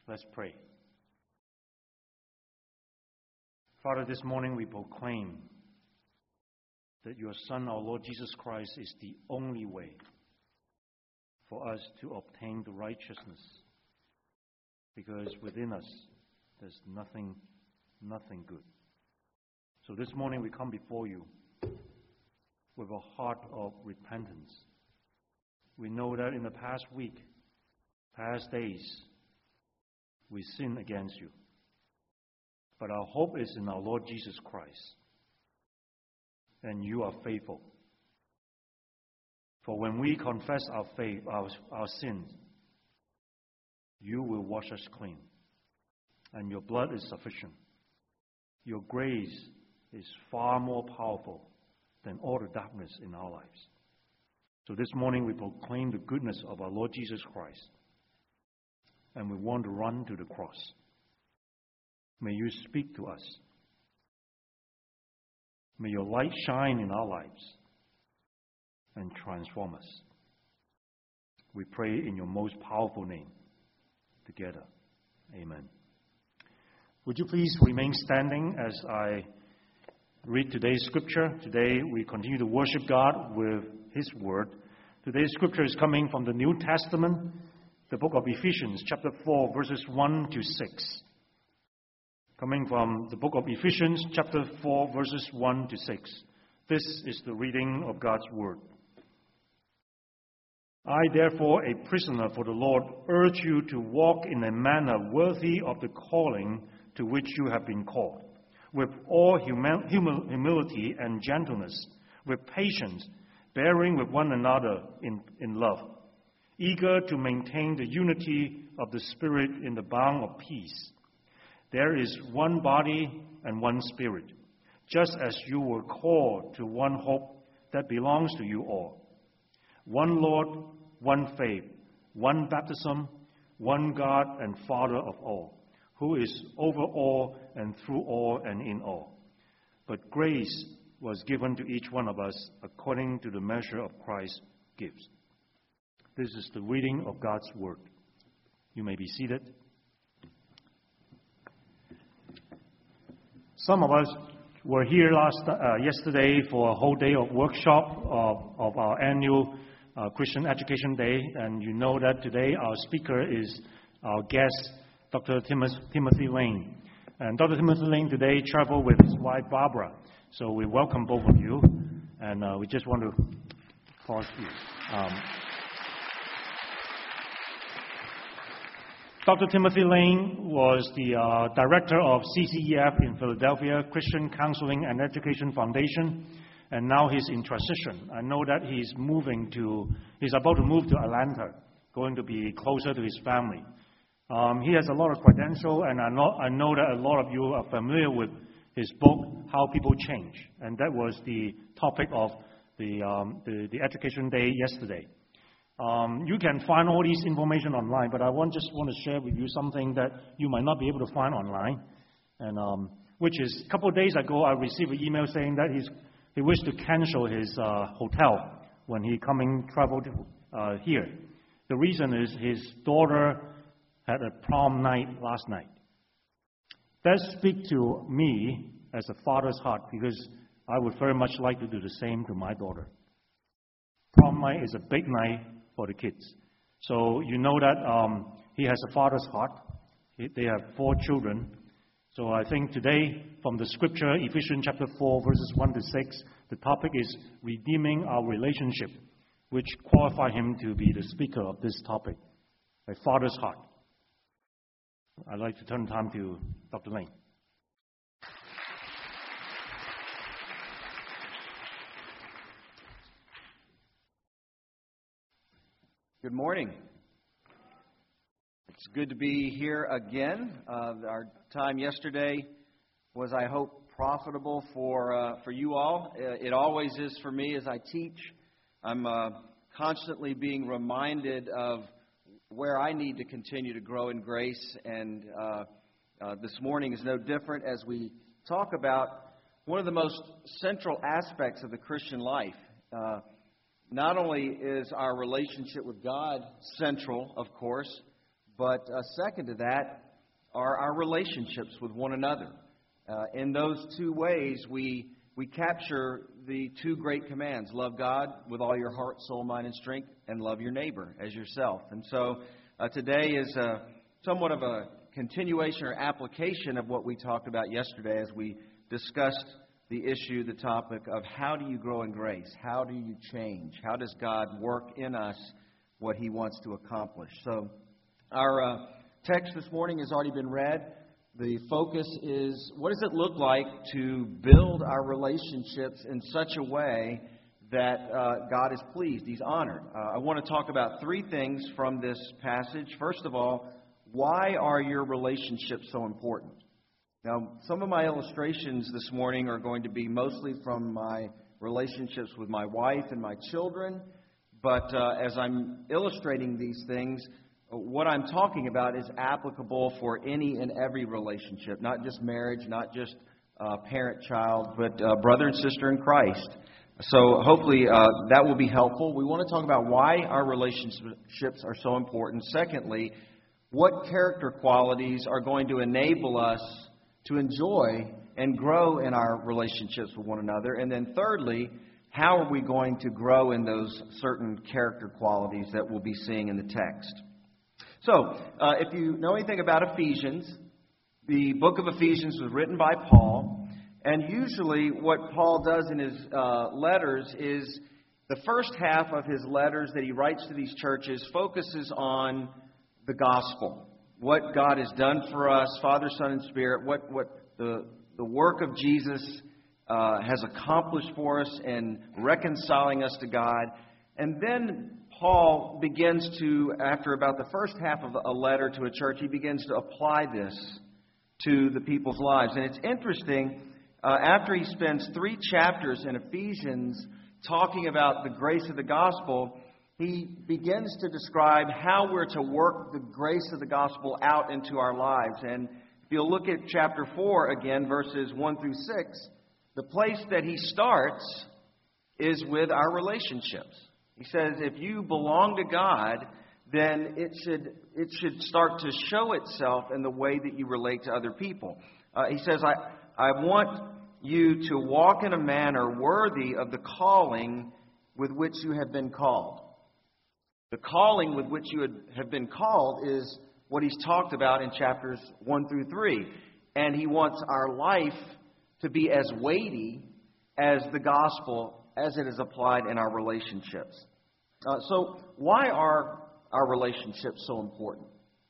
Let's pray. Father, this morning we proclaim that your Son, our Lord Jesus Christ, is the only way for us to obtain the righteousness, because within us there's nothing good. So this morning we come before you with a heart of repentance. We know that in the past week, past days, we sin against you. But our hope is in our Lord Jesus Christ. And you are faithful. For when we confess our faith, our sins, you will wash us clean. And your blood is sufficient. Your grace is far more powerful than all the darkness in our lives. So this morning we proclaim the goodness of our Lord Jesus Christ. And we want to run to the cross. May you speak to us. May your light shine in our lives and transform us. We pray in your most powerful name together. Amen. Would you please remain standing as I read today's scripture? Today we continue to worship God with His Word. Today's scripture is coming from the New Testament, the book of Ephesians, chapter 4, verses 1 to 6. Coming from the book of Ephesians, chapter 4, verses 1 to 6. This is the reading of God's Word. I, therefore, a prisoner for the Lord, urge you to walk in a manner worthy of the calling to which you have been called, with all humility and gentleness, with patience, bearing with one another in love, eager to maintain the unity of the Spirit in the bond of peace. There is one body and one Spirit, just as you were called to one hope that belongs to you all. One Lord, one faith, one baptism, one God and Father of all, who is over all and through all and in all. But grace was given to each one of us according to the measure of Christ's gifts. This is the reading of God's Word. You may be seated. Some of us were here yesterday for a whole day of workshop of our annual Christian Education Day, and you know that today our speaker is our guest, Dr. Timothy Lane. And Dr. Timothy Lane today traveled with his wife Barbara, so we welcome both of you, and we just want to pause you. Dr. Timothy Lane was the director of CCEF in Philadelphia, Christian Counseling and Education Foundation, and now he's in transition. I know that he's about to move to Atlanta, going to be closer to his family. He has a lot of credentials, and I know that a lot of you are familiar with his book, How People Change, and that was the topic of the Education Day yesterday. You can find all this information online, but I just want to share with you something that you might not be able to find online, and which is a couple of days ago I received an email saying that he wished to cancel his hotel when he traveled here. The reason is his daughter had a prom night last night. That speaks to me as a father's heart, because I would very much like to do the same to my daughter. Prom night is a big night for the kids. So you know that he has a father's heart. They have 4 children. So I think today, from the scripture, Ephesians chapter 4, verses 1 to 6, the topic is redeeming our relationship, which qualify him to be the speaker of this topic, a father's heart. I'd like to turn time to Dr. Lane. Good morning. It's good to be here again. Our time yesterday was, I hope, profitable for you all. It always is for me as I teach. I'm constantly being reminded of where I need to continue to grow in grace, and this morning is no different as we talk about one of the most central aspects of the Christian life. Not only is our relationship with God central, of course, But second to that are our relationships with one another. In those two ways, we capture the two great commands: love God with all your heart, soul, mind, and strength, and love your neighbor as yourself. And so today is somewhat of a continuation or application of what we talked about yesterday as we discussed the issue, the topic of how do you grow in grace? How do you change? How does God work in us what He wants to accomplish? So our text this morning has already been read. The focus is, what does it look like to build our relationships in such a way that God is pleased, He's honored? I want to talk about three things from this passage. First of all, why are your relationships so important? Now, some of my illustrations this morning are going to be mostly from my relationships with my wife and my children. But as I'm illustrating these things, what I'm talking about is applicable for any and every relationship, not just marriage, not just parent-child, but brother and sister in Christ. So hopefully that will be helpful. We want to talk about why our relationships are so important. Secondly, what character qualities are going to enable us to enjoy and grow in our relationships with one another. And then thirdly, how are we going to grow in those certain character qualities that we'll be seeing in the text? So, if you know anything about Ephesians, the book of Ephesians was written by Paul. And usually what Paul does in his letters is the first half of his letters that he writes to these churches focuses on the gospel. What God has done for us, Father, Son, and Spirit, what the work of Jesus has accomplished for us in reconciling us to God. And then Paul begins to, after about the first half of a letter to a church, he begins to apply this to the people's lives. And it's interesting, after he spends 3 chapters in Ephesians talking about the grace of the gospel, he begins to describe how we're to work the grace of the gospel out into our lives. And if you'll look at chapter 4 again, verses 1 through 6, the place that he starts is with our relationships. He says, if you belong to God, then it should start to show itself in the way that you relate to other people. He says, I want you to walk in a manner worthy of the calling with which you have been called. The calling with which you have been called is what he's talked about in chapters 1 through 3. And he wants our life to be as weighty as the gospel as it is applied in our relationships. So why are our relationships so important?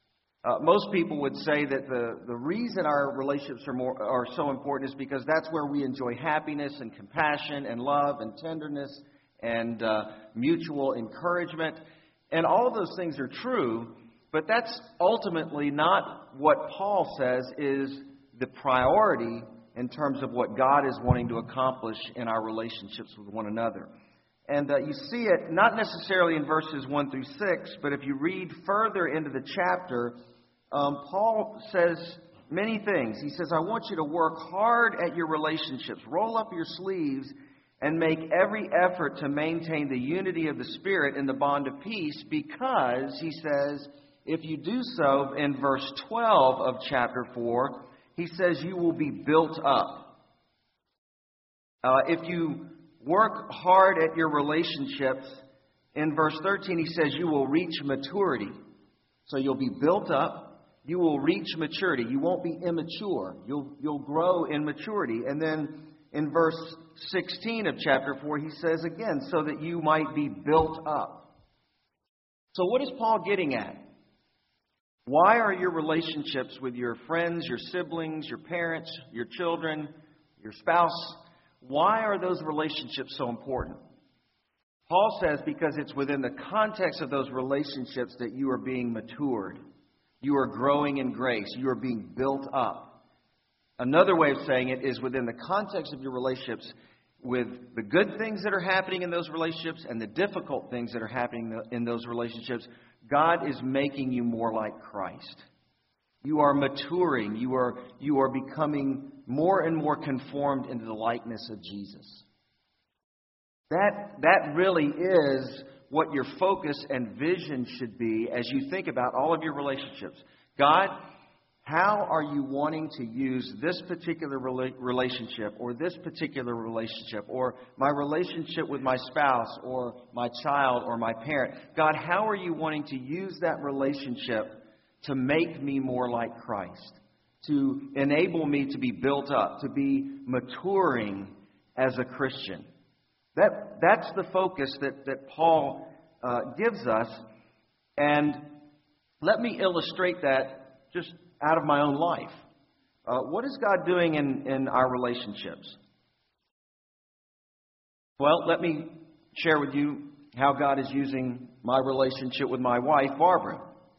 Most people would say that the reason our relationships are so important is because that's where we enjoy happiness and compassion and love and tenderness and mutual encouragement. And all of those things are true, but that's ultimately not what Paul says is the priority in terms of what God is wanting to accomplish in our relationships with one another. And you see it not necessarily in verses 1 through 6, but if you read further into the chapter, Paul says many things. He says, I want you to work hard at your relationships. Roll up your sleeves and make every effort to maintain the unity of the Spirit in the bond of peace, because, he says, if you do so, in verse 12 of chapter 4, he says you will be built up. If you work hard at your relationships, in verse 13 he says you will reach maturity. So you'll be built up, you will reach maturity. You won't be immature. You'll grow in maturity. And then in verse 16 of chapter 4, he says again, so that you might be built up. So what is Paul getting at? Why are your relationships with your friends, your siblings, your parents, your children, your spouse, why are those relationships so important? Paul says because it's within the context of those relationships that you are being matured. You are growing in grace. You are being built up. Another way of saying it is within the context of your relationships, with the good things that are happening in those relationships and the difficult things that are happening in those relationships, God is making you more like Christ. You are maturing. You are becoming more and more conformed into the likeness of Jesus. That really is what your focus and vision should be as you think about all of your relationships. God, how are you wanting to use this particular relationship or this particular relationship or my relationship with my spouse or my child or my parent? God, how are you wanting to use that relationship to make me more like Christ, to enable me to be built up, to be maturing as a Christian? That's the focus that Paul gives us. And let me illustrate that just out of my own life. What is God doing in our relationships? Well, let me share with you how God is using my relationship with my wife, Barbara.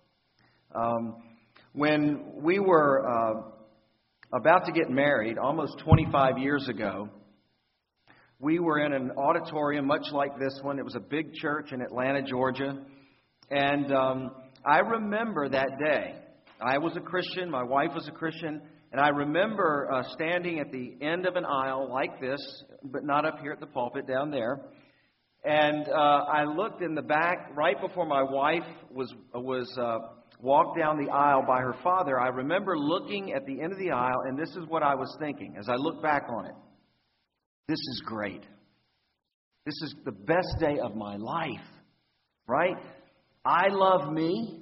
When we were about to get married, almost 25 years ago, we were in an auditorium much like this one. It was a big church in Atlanta, Georgia. And I remember that day. I was a Christian, my wife was a Christian, and I remember standing at the end of an aisle like this, but not up here at the pulpit, down there. And I looked in the back right before my wife was walked down the aisle by her father. I remember looking at the end of the aisle, and this is what I was thinking as I look back on it. This is great. This is the best day of my life, right? I love me.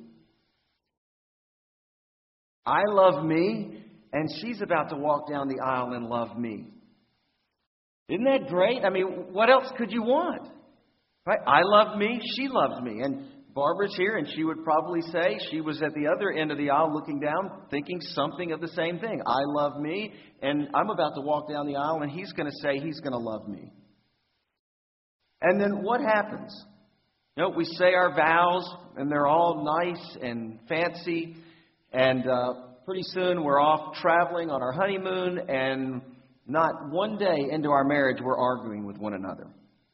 I love me, and she's about to walk down the aisle and love me. Isn't that great? I mean, what else could you want? Right? I love me, she loves me. And Barbara's here, and she would probably say she was at the other end of the aisle looking down, thinking something of the same thing. I love me, and I'm about to walk down the aisle, and he's going to say he's going to love me. And then what happens? You know, we say our vows, and they're all nice and fancy. And pretty soon we're off traveling on our honeymoon, and not one day into our marriage we're arguing with one another.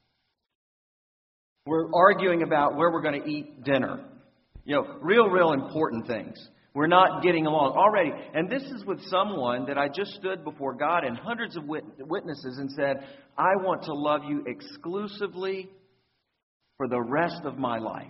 We're arguing about where we're going to eat dinner. You know, real important things. We're not getting along already. And this is with someone that I just stood before God and hundreds of witnesses and said, I want to love you exclusively for the rest of my life.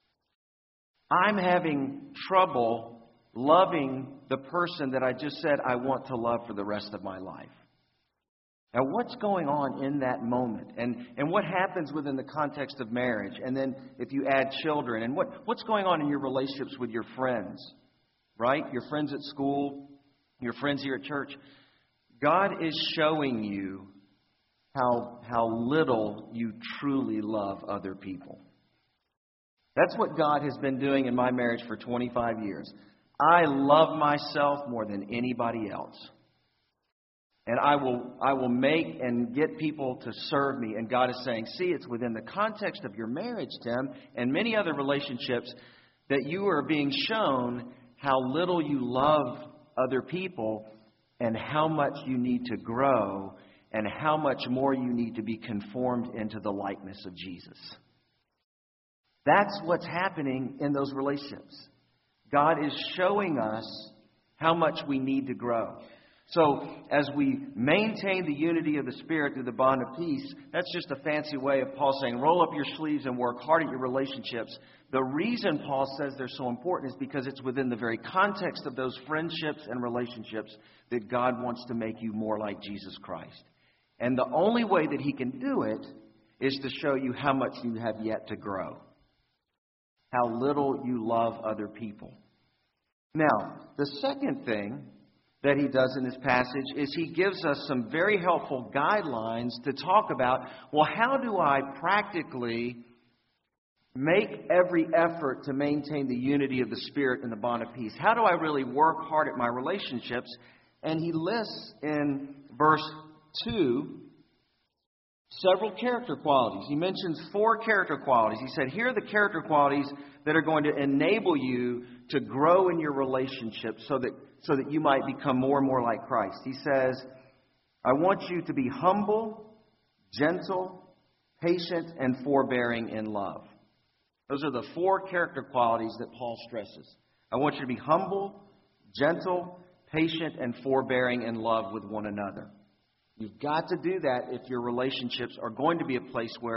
I'm having trouble loving the person that I just said I want to love for the rest of my life. Now, what's going on in that moment? And what happens within the context of marriage? And then if you add children, and what's going on in your relationships with your friends, right? Your friends at school, your friends here at church. God is showing you how little you truly love other people. That's what God has been doing in my marriage for 25 years. I love myself more than anybody else. And I will make and get people to serve me. And God is saying, see, it's within the context of your marriage, Tim, and many other relationships that you are being shown how little you love other people and how much you need to grow and how much more you need to be conformed into the likeness of Jesus. That's what's happening in those relationships. God is showing us how much we need to grow. So as we maintain the unity of the Spirit through the bond of peace, that's just a fancy way of Paul saying, roll up your sleeves and work hard at your relationships. The reason Paul says they're so important is because it's within the very context of those friendships and relationships that God wants to make you more like Jesus Christ. And the only way that He can do it is to show you how much you have yet to grow. How little you love other people. Now, the second thing that he does in this passage is he gives us some very helpful guidelines to talk about, well, how do I practically make every effort to maintain the unity of the Spirit and the bond of peace? How do I really work hard at my relationships? And he lists in verse 2 several character qualities. He mentions 4 character qualities. He said, here are the character qualities that are going to enable you to grow in your relationship so that you might become more and more like Christ. He says, I want you to be humble, gentle, patient, and forbearing in love. Those are the 4 character qualities that Paul stresses. I want you to be humble, gentle, patient, and forbearing in love with one another. You've got to do that if your relationships are going to be a place where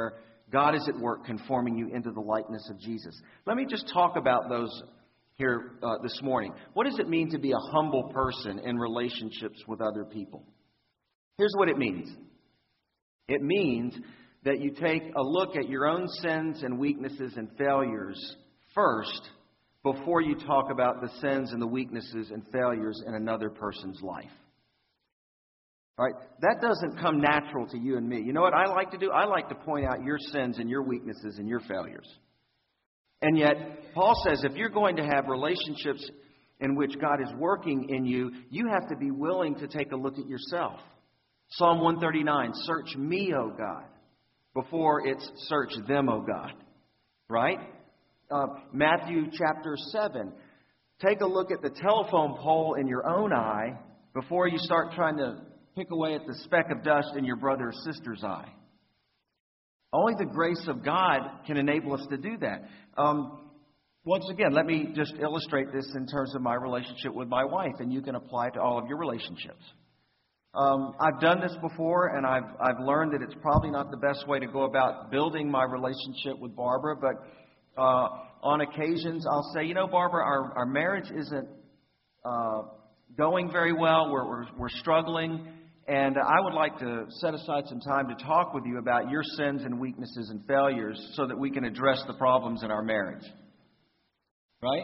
God is at work conforming you into the likeness of Jesus. Let me just talk about those here this morning. What does it mean to be a humble person in relationships with other people? Here's what it means. It means that you take a look at your own sins and weaknesses and failures first before you talk about the sins and the weaknesses and failures in another person's life. All right? That doesn't come natural to you and me. You know what I like to do? I like to point out your sins and your weaknesses and your failures. And yet, Paul says if you're going to have relationships in which God is working in you, you have to be willing to take a look at yourself. Psalm 139, search me, O God, before it's search them, O God. Right? Matthew chapter 7. Take a look at the telephone pole in your own eye before you start trying to pick away at the speck of dust in your brother or sister's eye. Only the grace of God can enable us to do that. Once again, let me just illustrate this in terms of my relationship with my wife, and you can apply it to all of your relationships. I've done this before, and I've learned that it's probably not the best way to go about building my relationship with Barbara, but on occasions, I'll say, you know, Barbara, our marriage isn't going very well. We're struggling, and I would like to set aside some time to talk with you about your sins and weaknesses and failures so that we can address the problems in our marriage. Right?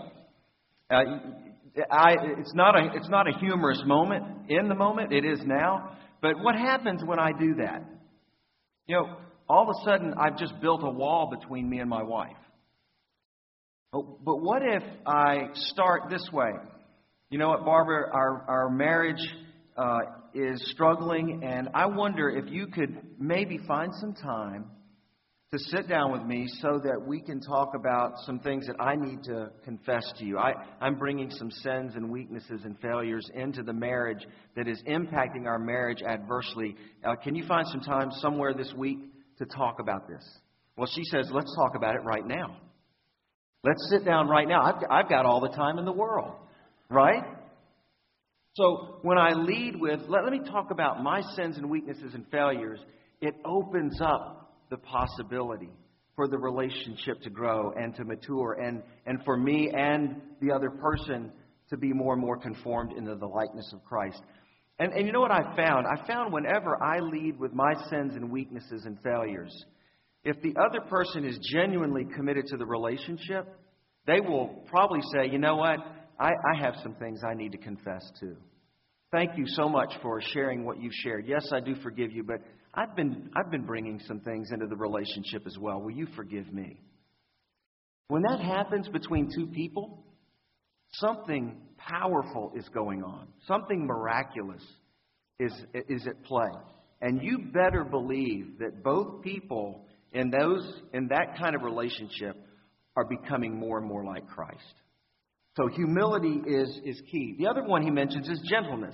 It's not a humorous moment in the moment. It is now. But what happens when I do that? You know, all of a sudden, I've just built a wall between me and my wife. But what if I start this way? You know what, Barbara, our marriage is struggling, and I wonder if you could maybe find some time to sit down with me so that we can talk about some things that I need to confess to you. I'm bringing some sins and weaknesses and failures into the marriage that is impacting our marriage adversely. Can you find some time somewhere this week to talk about this? Well, she says, let's talk about it right now. Let's sit down right now. I've got all the time in the world, right? So when I lead with, let me talk about my sins and weaknesses and failures, it opens up the possibility for the relationship to grow and to mature and for me and the other person to be more and more conformed into the likeness of Christ. And you know what I found? I found whenever I lead with my sins and weaknesses and failures, if the other person is genuinely committed to the relationship, they will probably say, you know what, I have some things I need to confess to. Thank you so much for sharing what you've shared. Yes, I do forgive you, but I've been bringing some things into the relationship as well. Will you forgive me? When that happens between two people, something powerful is going on. Something miraculous is at play. And you better believe that both people in that kind of relationship are becoming more and more like Christ. So humility is key. The other one he mentions is gentleness.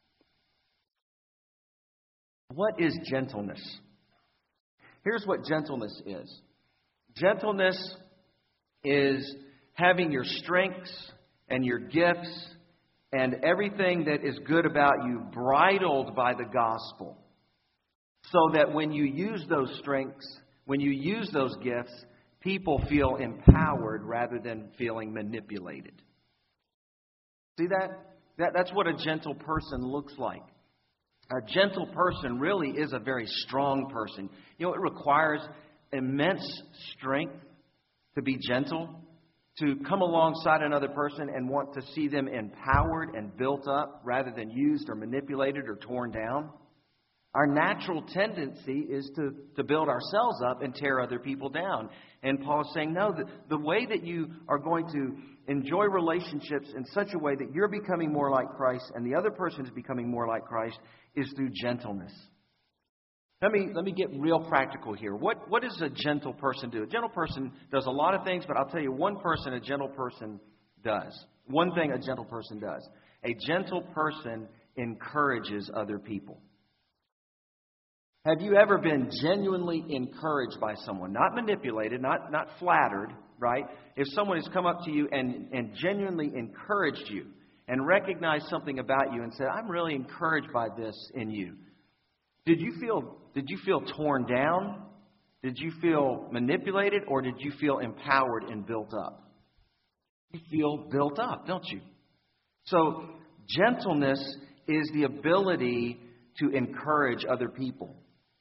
What is gentleness? Here's what gentleness is. Gentleness is having your strengths and your gifts and everything that is good about you bridled by the gospel, so that when you use those strengths, when you use those gifts, people feel empowered rather than feeling manipulated. See that? That's what a gentle person looks like. A gentle person really is a very strong person. You know, it requires immense strength to be gentle, to come alongside another person and want to see them empowered and built up rather than used or manipulated or torn down. Our natural tendency is to build ourselves up and tear other people down. And Paul is saying, no, the way that you are going to enjoy relationships in such a way that you're becoming more like Christ and the other person is becoming more like Christ is through gentleness. Let me get real practical here. What does a gentle person do? A gentle person does a lot of things, but I'll tell you one person a gentle person does. One thing a gentle person does. A gentle person encourages other people. Have you ever been genuinely encouraged by someone? Not manipulated, not flattered, right? If someone has come up to you and genuinely encouraged you and recognized something about you and said, I'm really encouraged by this in you. Did you feel torn down? Did you feel manipulated, or did you feel empowered and built up? You feel built up, don't you? So gentleness is the ability to encourage other people.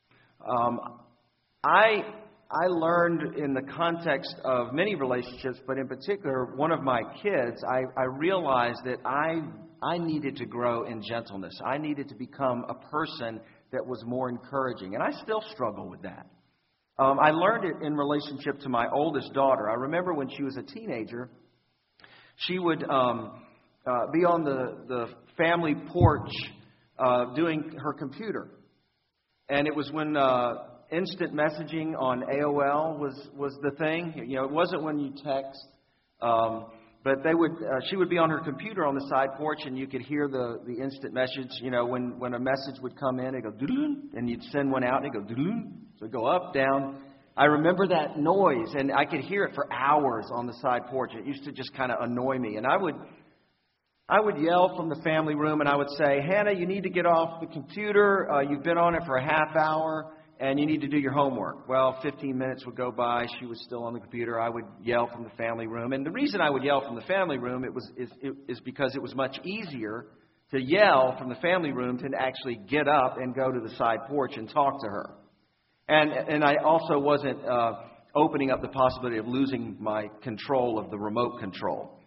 I learned in the context of many relationships, but in particular one of my kids, I realized that I needed to grow in gentleness. I needed to become a person that was more encouraging, and I still struggle with that. I learned it in relationship to my oldest daughter. I remember when she was a teenager, she would be on the family porch doing her computer. And it was when instant messaging on AOL was the thing. You know, it wasn't when you text. But she would be on her computer on the side porch, and you could hear the instant message. You know, when a message would come in, it'd go doo-doo, and you'd send one out, and it'd go doo-doo. So it'd go up, down. I remember that noise, and I could hear it for hours on the side porch. It used to just kind of annoy me. And I would yell from the family room, and I would say, Hannah, you need to get off the computer. You've been on it for a half hour, and you need to do your homework. Well, 15 minutes would go by. She was still on the computer. I would yell from the family room. And the reason I would yell from the family room is because it was much easier to yell from the family room than to actually get up and go to the side porch and talk to her. And I also wasn't opening up the possibility of losing my control of the remote control.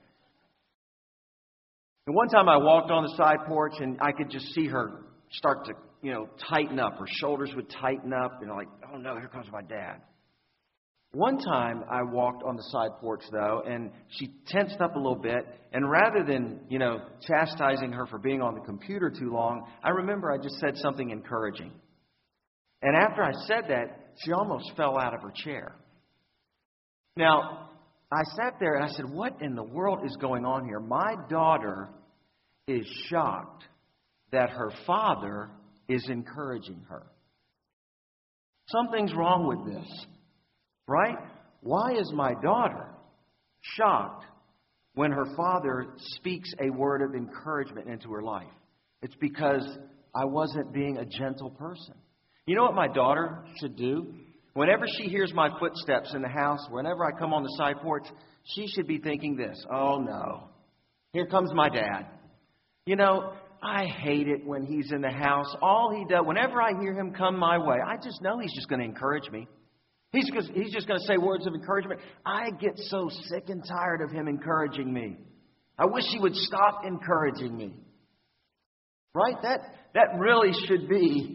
And one time I walked on the side porch, and I could just see her start to, tighten up. Her shoulders would tighten up, like, oh no, here comes my dad. One time I walked on the side porch, though, and she tensed up a little bit. And rather than, chastising her for being on the computer too long, I remember I just said something encouraging. And after I said that, she almost fell out of her chair. Now, I sat there and I said, what in the world is going on here? My daughter is shocked that her father is encouraging her. Something's wrong with this, right? Why is my daughter shocked when her father speaks a word of encouragement into her life? It's because I wasn't being a gentle person. You know what my daughter should do? Whenever she hears my footsteps in the house, whenever I come on the side porch, she should be thinking this, oh no, here comes my dad. I hate it when he's in the house. All he does, whenever I hear him come my way, I just know he's just going to encourage me. He's just going to say words of encouragement. I get so sick and tired of him encouraging me. I wish he would stop encouraging me. Right? That really should be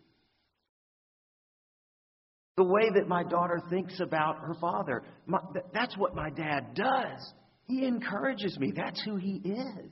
the way that my daughter thinks about her father. That's what my dad does. He encourages me. That's who he is.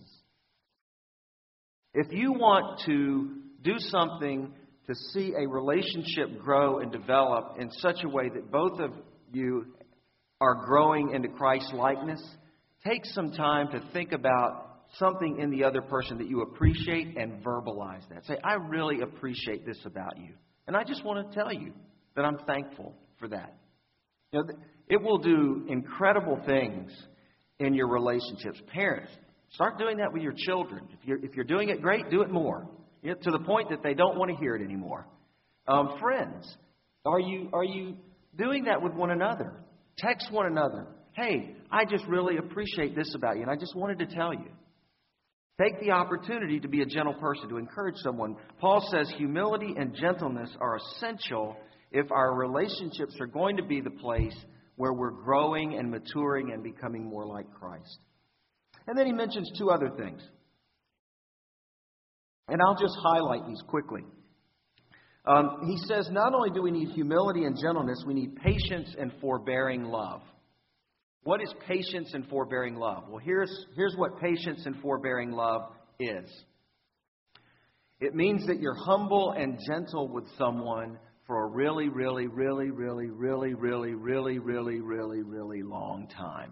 If you want to do something to see a relationship grow and develop in such a way that both of you are growing into Christ's likeness, take some time to think about something in the other person that you appreciate and verbalize that. Say, I really appreciate this about you. And I just want to tell you that I'm thankful for that. It will do incredible things in your relationships. Parents, start doing that with your children. If you're doing it great, do it more. To the point that they don't want to hear it anymore. Friends, are you doing that with one another? Text one another. Hey, I just really appreciate this about you, and I just wanted to tell you. Take the opportunity to be a gentle person, to encourage someone. Paul says humility and gentleness are essential if our relationships are going to be the place where we're growing and maturing and becoming more like Christ. And then he mentions two other things. And I'll just highlight these quickly. He says not only do we need humility and gentleness, we need patience and forbearing love. What is patience and forbearing love? Well, here's what patience and forbearing love is. It means that you're humble and gentle with someone for a really, really, really, really, really, really, really, really, really, really long time.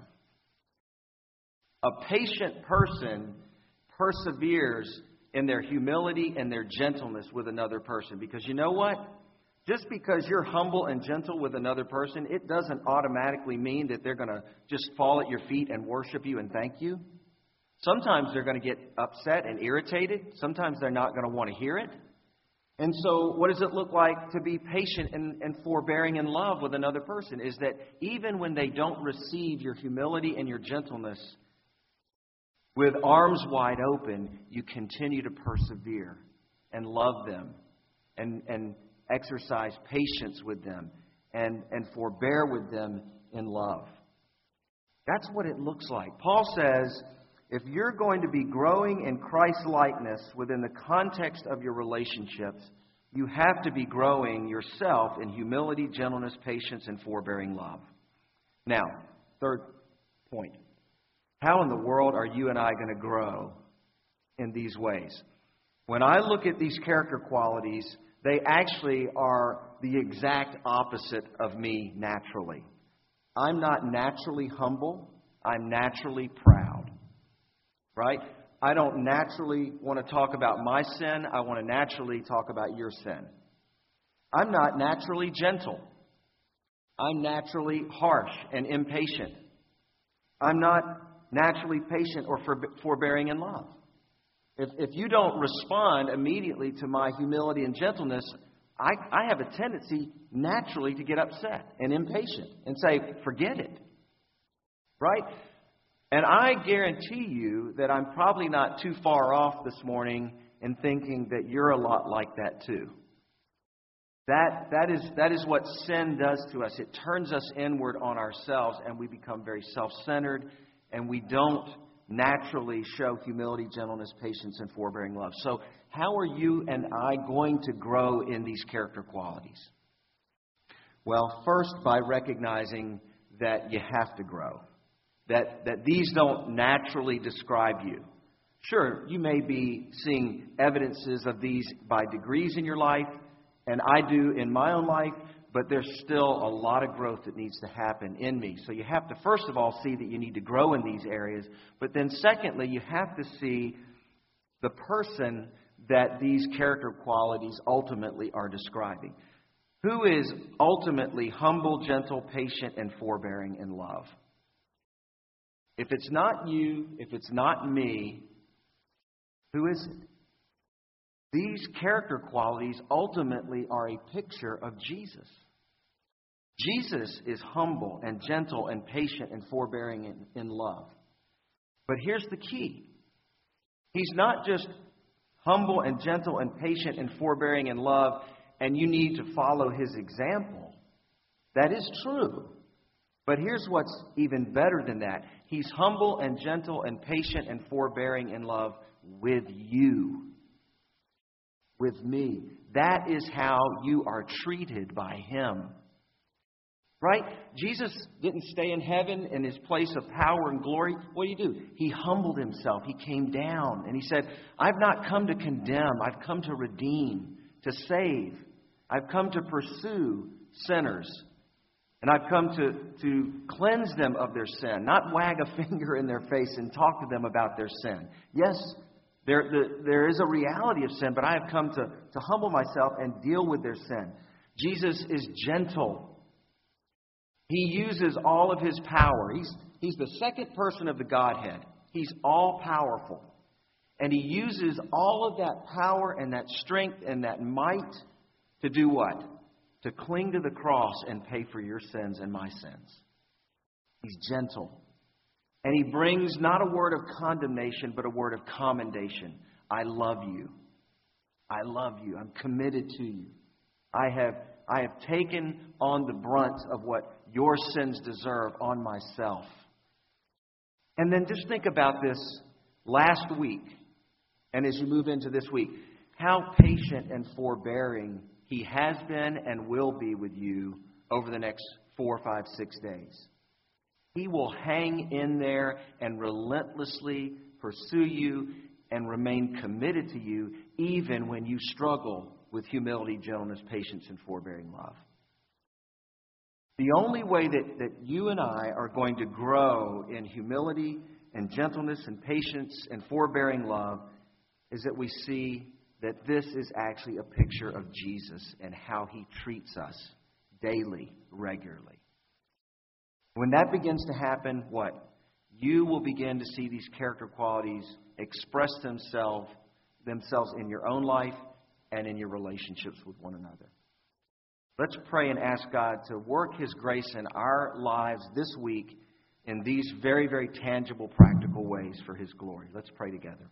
A patient person perseveres in their humility and their gentleness with another person. Because you know what? Just because you're humble and gentle with another person, it doesn't automatically mean that they're going to just fall at your feet and worship you and thank you. Sometimes they're going to get upset and irritated. Sometimes they're not going to want to hear it. And so what does it look like to be patient and forbearing in love with another person? Is that even when they don't receive your humility and your gentleness, with arms wide open, you continue to persevere and love them and exercise patience with them and forbear with them in love. That's what it looks like. Paul says, if you're going to be growing in Christ-likeness within the context of your relationships, you have to be growing yourself in humility, gentleness, patience, and forbearing love. Now, third point. How in the world are you and I going to grow in these ways? When I look at these character qualities, they actually are the exact opposite of me naturally. I'm not naturally humble. I'm naturally proud. Right? I don't naturally want to talk about my sin. I want to naturally talk about your sin. I'm not naturally gentle. I'm naturally harsh and impatient. I'm not naturally patient or forbearing in love. If you don't respond immediately to my humility and gentleness, I have a tendency naturally to get upset and impatient and say, forget it. Right? And I guarantee you that I'm probably not too far off this morning in thinking that you're a lot like that too. That is what sin does to us. It turns us inward on ourselves and we become very self-centered and we don't naturally show humility, gentleness, patience, and forbearing love. So how are you and I going to grow in these character qualities? Well, first by recognizing that you have to grow. That these don't naturally describe you. Sure, you may be seeing evidences of these by degrees in your life, and I do in my own life, but there's still a lot of growth that needs to happen in me. So you have to, first of all, see that you need to grow in these areas, but then secondly, you have to see the person that these character qualities ultimately are describing. Who is ultimately humble, gentle, patient, and forbearing in love? If it's not you, if it's not me, who is it? These character qualities ultimately are a picture of Jesus. Jesus is humble and gentle and patient and forbearing in love. But here's the key. He's not just humble and gentle and patient and forbearing in love, and you need to follow his example. That is true. But here's what's even better than that. He's humble and gentle and patient and forbearing in love with you. With me. That is how you are treated by him. Right? Jesus didn't stay in heaven in his place of power and glory. What did? He humbled himself. He came down and he said, I've not come to condemn. I've come to redeem, to save. I've come to pursue sinners. And I've come to cleanse them of their sin, not wag a finger in their face and talk to them about their sin. Yes, there is a reality of sin, but I have come to humble myself and deal with their sin. Jesus is gentle. He uses all of his power. He's the second person of the Godhead. He's all-powerful. And he uses all of that power and that strength and that might to do what? To cling to the cross and pay for your sins and my sins. He's gentle. And he brings not a word of condemnation, but a word of commendation. I love you. I love you. I'm committed to you. I have taken on the brunt of what your sins deserve on myself. And then just think about this last week. And as you move into this week, how patient and forbearing he has been and will be with you over the next 4, 5, 6 days. He will hang in there and relentlessly pursue you and remain committed to you even when you struggle with humility, gentleness, patience, and forbearing love. The only way that you and I are going to grow in humility and gentleness and patience and forbearing love is that we see that this is actually a picture of Jesus and how he treats us daily, regularly. When that begins to happen, what? You will begin to see these character qualities express themselves in your own life and in your relationships with one another. Let's pray and ask God to work His grace in our lives this week in these very, very tangible, practical ways for His glory. Let's pray together.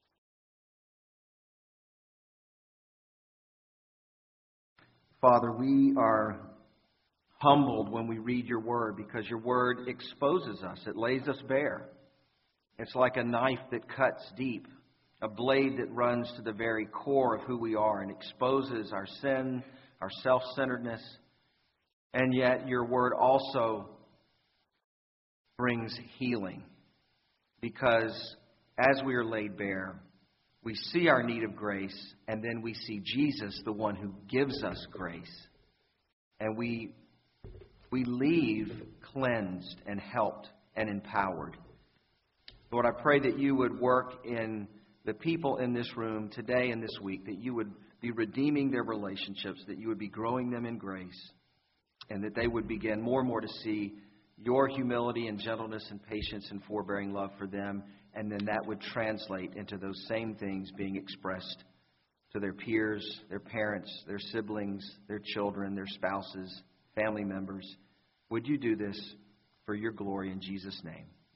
Father, we are humbled when we read your word because your word exposes us. It lays us bare. It's like a knife that cuts deep, a blade that runs to the very core of who we are and exposes our sin, our self-centeredness. And yet your word also brings healing because as we are laid bare, we see our need of grace, and then we see Jesus, the one who gives us grace. And we leave cleansed and helped and empowered. Lord, I pray that you would work in the people in this room today and this week, that you would be redeeming their relationships, that you would be growing them in grace, and that they would begin more and more to see your humility and gentleness and patience and forbearing love for them, and then that would translate into those same things being expressed to their peers, their parents, their siblings, their children, their spouses, family members. Would you do this for your glory in Jesus' name?